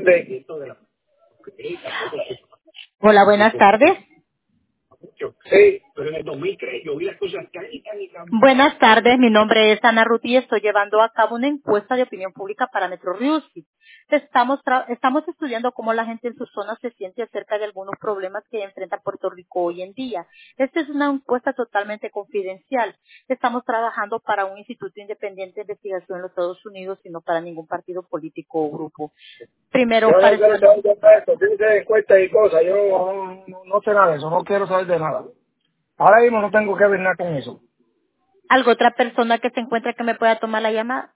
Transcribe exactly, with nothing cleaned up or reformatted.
Hola, buenas tardes. Sí, pero en el dos mil tres yo vi las cosas tan y tan y tan. Buenas tardes, mi nombre es Ana Ruth y estoy llevando a cabo una encuesta de opinión pública para Metro Music. Estamos, tra- estamos estudiando cómo la gente en su zona se siente acerca de algunos problemas que enfrenta Puerto Rico hoy en día. Esta es una encuesta totalmente confidencial. Estamos trabajando para un instituto independiente de investigación en los Estados Unidos y no para ningún partido político o grupo. Primero, Yo no para quiero saber de esto, dice encuestas y cosas, yo no, no, no sé nada de eso, no quiero saber de nada. Ahora mismo no tengo que ver nada con eso. ¿algo otra persona que se encuentra que me pueda tomar la llamada?